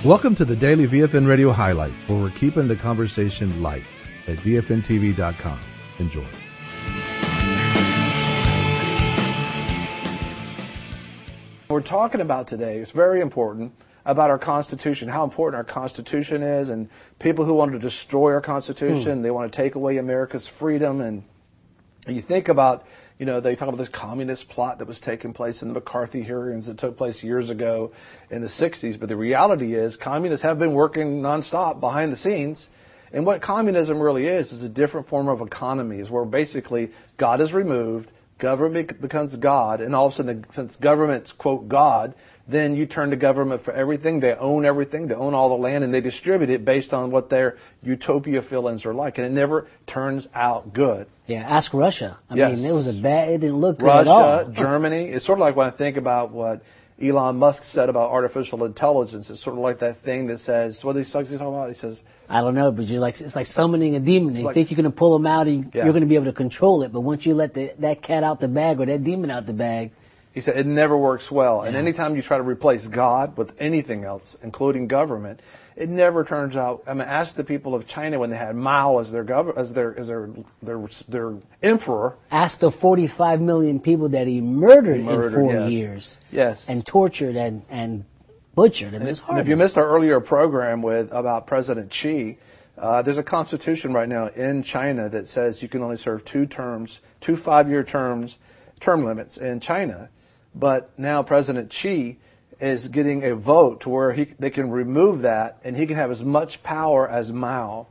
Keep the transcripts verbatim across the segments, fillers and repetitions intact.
Welcome to the Daily V F N Radio Highlights, where we're keeping the conversation light at V F N T V dot com. Enjoy. We're talking about today, it's very important, about our Constitution, how important our Constitution is, and people who want to destroy our Constitution, mm. they want to take away America's freedom. And you think about, you know, they talk about this communist plot that was taking place in the McCarthy hearings that took place years ago in the sixties. But the reality is communists have been working nonstop behind the scenes. And what communism really is, is a different form of economy, is where basically God is removed, government becomes God, and all of a sudden, since government's, quote, God, then you turn to government for everything. They own everything. They own all the land, and they distribute it based on what their utopia feelings are like. And it never turns out good. Yeah, ask Russia. I yes. mean, it was a bad, it didn't look good Russia, at all. Germany. It's sort of like when I think about what Elon Musk said about artificial intelligence. It's sort of like that thing that says, what is he talking about? He says, I don't know, but you're like, it's like summoning a demon. You like, think you're going to pull him out and yeah. you're going to be able to control it. But once you let the, that cat out the bag or that demon out the bag. He said it never works well. Yeah. And anytime you try to replace God with anything else, including government, it never turns out. I mean, ask the people of China when they had Mao as their gov- as their as their their their emperor. Ask the forty-five million people that he murdered, he murdered in four yeah. years. Yes. And tortured and, and butchered. I mean, and, it's and hard. if you missed our earlier program with about President Xi, uh, there's a constitution right now in China that says you can only serve two terms, two five-year terms, term limits in China. But now President Xi is getting a vote to where he they can remove that, and he can have as much power as Mao.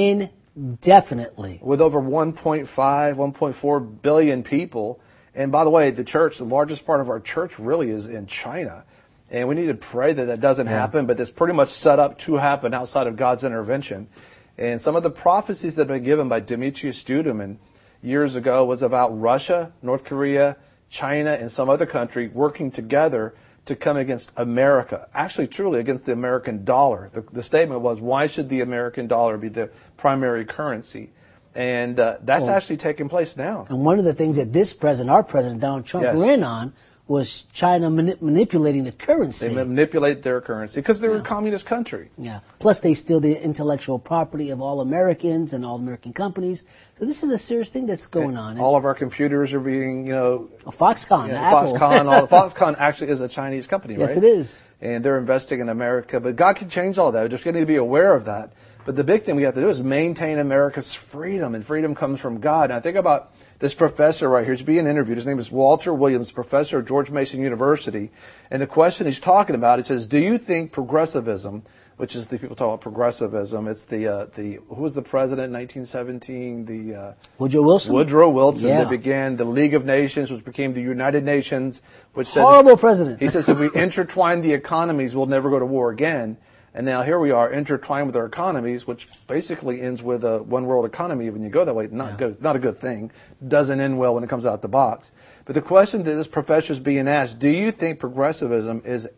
Indefinitely. With over one point five, one point four billion people. And by the way, the church, the largest part of our church really is in China. And we need to pray that that doesn't yeah. happen, but it's pretty much set up to happen outside of God's intervention. And some of the prophecies that have been given by Demetrius Duduman years ago was about Russia, North Korea, China, and some other country working together to come against America, actually truly against the American dollar. The, the statement was, why should the American dollar be the primary currency? And uh, that's well, actually taking place now. And one of the things that this president, our president, Donald Trump, yes. ran on was China mani- manipulating the currency. They manipulate their currency because they're yeah. a communist country. Yeah. Plus, they steal the intellectual property of all Americans and all American companies. So this is a serious thing that's going and on. All of our computers are being, you know... Oh, Foxconn, you know, Apple. Foxconn, all, Foxconn actually is a Chinese company, right? Yes, it is. And they're investing in America. But God can change all that. We just need to be aware of that. But the big thing we have to do is maintain America's freedom. And freedom comes from God. And I think about this professor right here. He's being interviewed. His name is Walter Williams, professor at George Mason University. And the question he's talking about, he says, do you think progressivism, which is the people talk about progressivism, it's the, uh, the who was the president in nineteen seventeen? The uh, Woodrow Wilson? Woodrow Wilson yeah. that began the League of Nations, which became the United Nations, which said... Horrible president. He says if we intertwine the economies, we'll never go to war again. And now here we are intertwined with our economies, which basically ends with a one world economy. When you go that way, not yeah. good, not a good thing. Doesn't end well when it comes out the box. But the question that this professor is being asked, do you think progressivism is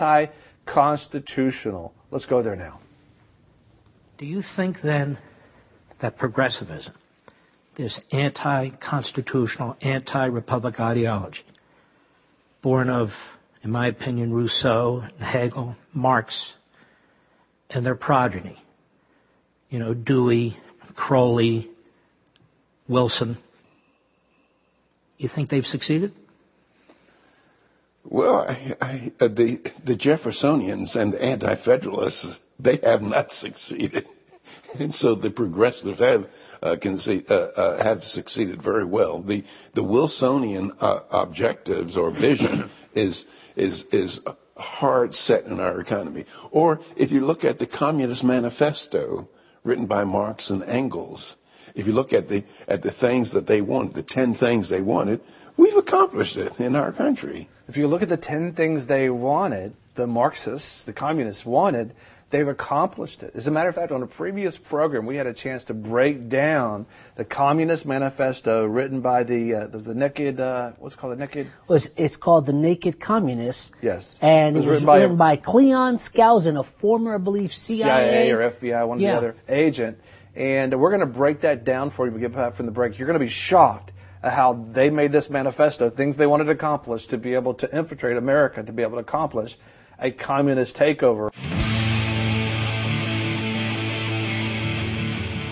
anti-constitutional? Let's go there now. Do you think then that progressivism, this anti-constitutional, anti-republic ideology, born of, in my opinion, Rousseau, Hegel, Marx, and their progeny, you know, Dewey, Crowley, Wilson, you think they've succeeded? Well, I, I, uh, the the Jeffersonians and Anti-Federalists, they have not succeeded, and so the progressives have uh, concede, uh, uh, have succeeded very well. The the Wilsonian uh, objectives or vision is is is. hard set in our economy. Or if you look at the Communist Manifesto written by Marx and Engels, if you look at the at the things that they wanted, the ten things they wanted, we've accomplished it in our country. If you look at the ten things they wanted, the Marxists, the communists wanted, they've accomplished it. As a matter of fact, on a previous program, we had a chance to break down the Communist Manifesto written by the uh, there's the Naked, uh, what's it called, the Naked? Well, it's, it's called The Naked Communists. Yes. And it was, it was written, by, written by Cleon Skousen, a former, I believe, C I A. C I A or F B I, one yeah. or the other, agent. And we're going to break that down for you when we get back from the break. You're going to be shocked at how they made this manifesto, things they wanted to accomplish to be able to infiltrate America, to be able to accomplish a communist takeover.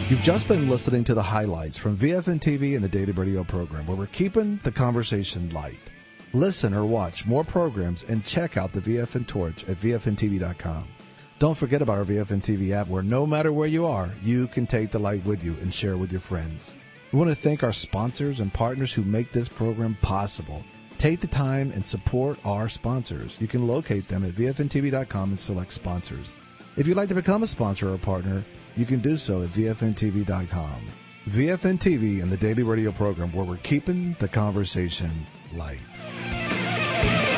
You've just been listening to the highlights from V F N T V and the Daily Radio program, where we're keeping the conversation light. Listen or watch more programs and check out the V F N Torch at V F N T V dot com. Don't forget about our V F N T V app, where no matter where you are, you can take the light with you and share with your friends. We want to thank our sponsors and partners who make this program possible. Take the time and support our sponsors. You can locate them at V F N T V dot com and select sponsors. If you'd like to become a sponsor or partner, you can do so at V F N T V dot com. V F N T V and the Daily Radio program, where we're keeping the conversation light.